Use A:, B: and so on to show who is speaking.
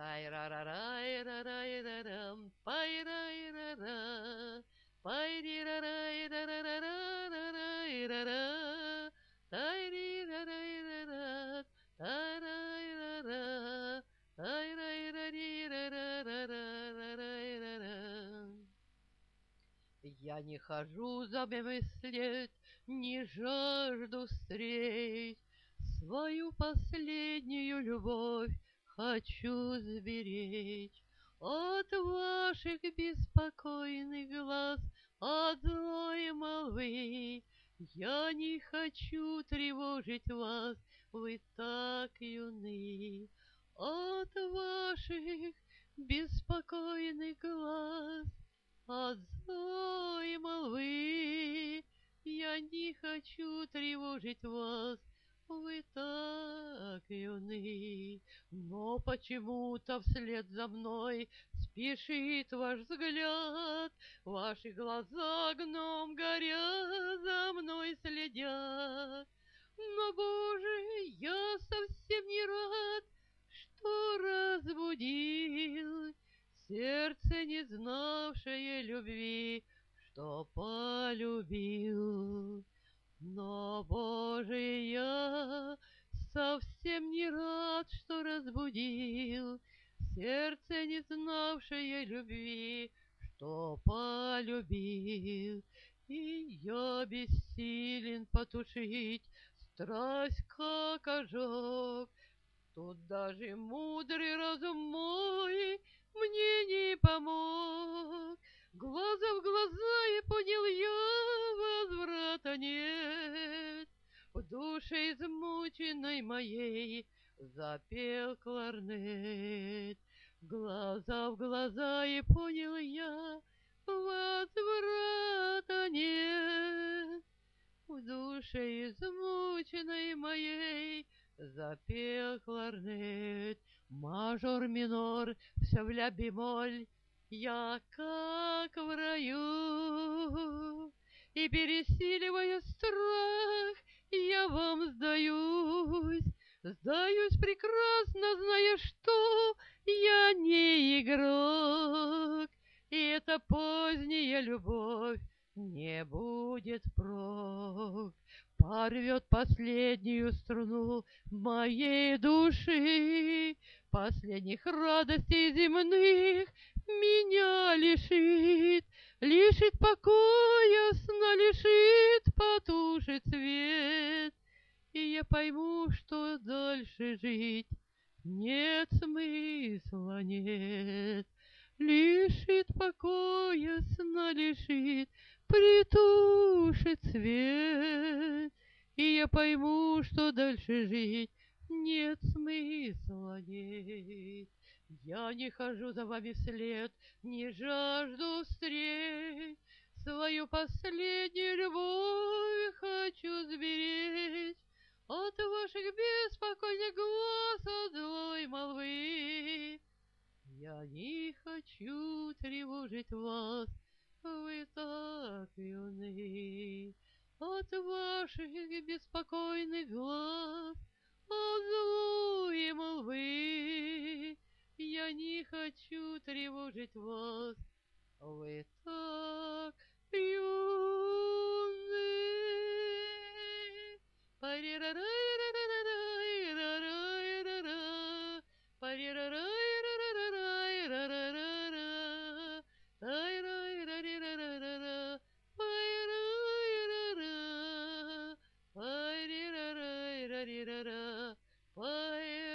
A: Ай-ра-ра-рай-ра-рай-ра-рам, пай-рай-ра-ра, пай-ри-ра-рай-ра-ра-ра-рай-ра-ра, тай-ри-ра-рай-ра-ра, та-рай-ра-ра, ай-рай-ра-ри-ра-ра-ра-ра-рай-ра-ра. Я не хожу за мной след, не жажду встреч, свою последнюю любовь хочу сберечь от ваших беспокойных глаз, от злой молвы. Я не хочу тревожить вас, вы так юны. От ваших беспокойных глаз, от злой молвы я не хочу тревожить вас, вы так юны. Но почему-то вслед за мной спешит ваш взгляд, ваши глаза гном горя за мной следят. Но, Боже, я совсем не рад, что разбудил сердце, не знавшее любви, что полюбил. Но, Боже, я совсем не рад, что разбудил сердце, не знавшее любви, что полюбил. И я бессилен потушить страсть, как ожог. Тут даже мудрый разум мой мне не помог. Глаза в глаза, и понял я, возврата нет. В душе измученной моей запел кларнет. Глаза в глаза, и понял я, возврата нет. В душе измученной моей запел кларнет. Мажор, минор, все в ля бемоль, я как в раю. И, пересиливая страх, я вам сдаюсь, сдаюсь прекрасно, зная, что я не игрок. И эта поздняя любовь не будет прок. Порвет последнюю струну моей души, последних радостей земных меня лишит, лишит покоя, сна лишит, потушит свет. И я пойму, что дальше жить нет смысла, нет. Лишит покоя, сна лишит, притушит свет. И я пойму, что дальше жить нет смысла, нет. Я не хожу за вами вслед, не жажду встреч, свою последнюю любовь хочу сберечь от ваших беспокойных глаз, от злой молвы. Я не хочу тревожить вас, вы так юны. От ваших беспокойных глаз, от злой молвы. Я не хочу тревожить вас, вы так юны. Парирарай-ра-ра-рай-ра-рай-ра-ра, парирарай-ра-ра-рай-ра-ра-ра, ай-рай-ра-ри-ра-ра-ра-ра, пай-рай-ра-ра, парирарай-ра-ри-ра-ра, пай